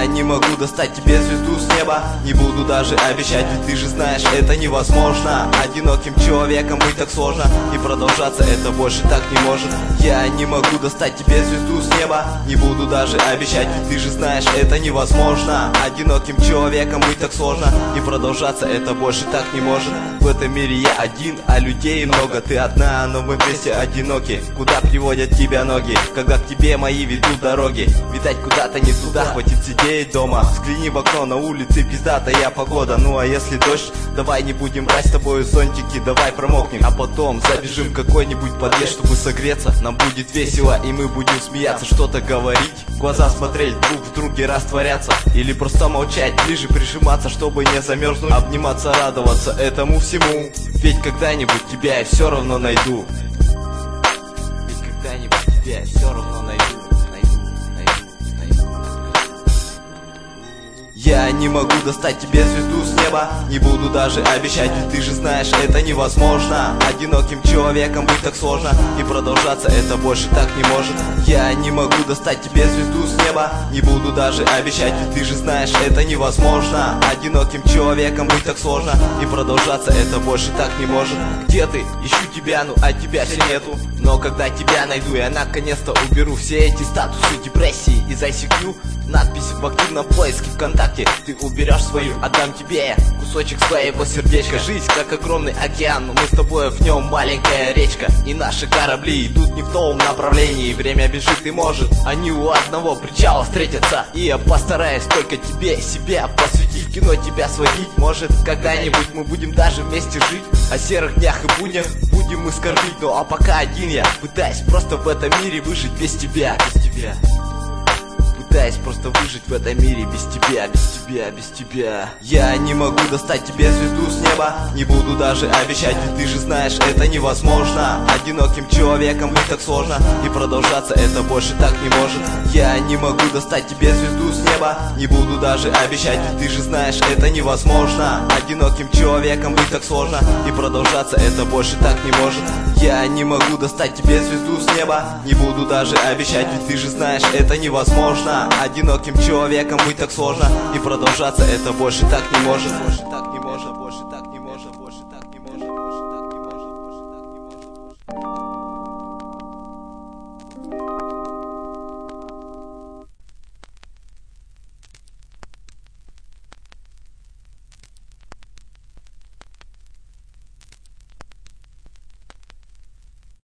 Я не могу достать тебе звезду с неба, не буду даже обещать, ведь ты же знаешь, это невозможно. Одиноким человеком быть так сложно, и продолжаться это больше так не может. Я не могу достать тебе звезду с неба, не буду даже обещать, ведь ты же знаешь, это невозможно. Одиноким человеком быть так сложно, и продолжаться это больше так не может. В этом мире я один, а людей много. Ты одна, но мы вместе одиноки. Куда приводят тебя ноги, когда к тебе мои ведут дороги? Видать, куда-то не туда, хватит сидеть дома. Взгляни в окно, на улице пиздатая погода. Ну а если дождь, давай не будем брать с тобой зонтики, давай промокнем. А потом забежим в какой-нибудь подъезд, чтобы согреться. Нам будет весело, и мы будем смеяться, что-то говорить, в глаза смотреть, друг в друге растворяться. Или просто молчать, ближе прижиматься, чтобы не замерзнуть. Обниматься, радоваться этому всему, ведь когда-нибудь тебя я все равно найду. Ведь когда-нибудь тебя я все равно найду. Я не могу достать тебе звезду с неба, не буду даже обещать, ведь ты же знаешь, это невозможно. Одиноким человеком быть так сложно, и продолжаться это больше так не может. Я не могу достать тебе звезду с неба, не буду даже обещать, ведь ты же знаешь, это невозможно. Одиноким человеком быть так сложно, и продолжаться это больше так не может. Где ты? Ищу тебя, ну а тебя все нету. Но когда тебя найду, я наконец-то уберу все эти статусы депрессии из ICQ. Надписи в активном поиске ВКонтакте ты уберешь свою, отдам тебе я кусочек своего сердечка. Жизнь как огромный океан, но мы с тобой в нем маленькая речка. И наши корабли идут не в том направлении. Время бежит, и может они у одного причала встретятся. И я постараюсь только тебе себя посвятить, кино тебя сводить. Может когда-нибудь мы будем даже вместе жить. О серых днях и буднях будем мы скорбить. Ну а пока один я пытаюсь просто в этом мире выжить без тебя, без тебя. Пытаюсь просто выжить в этом мире без тебя, без тебя, без тебя. Я не могу достать тебе звезду с неба, не буду даже обещать, ведь ты же знаешь, это невозможно. Одиноким человеком быть так сложно, и продолжаться это больше так не может. Я не могу достать тебе звезду с неба, не буду даже обещать, ведь ты же знаешь, это невозможно. Одиноким человеком быть так сложно, и продолжаться это больше так не может. Я не могу достать тебе звезду с неба, не буду даже обещать, ведь ты же знаешь, это невозможно. Одиноким человеком быть так сложно, и продолжаться это больше так не может.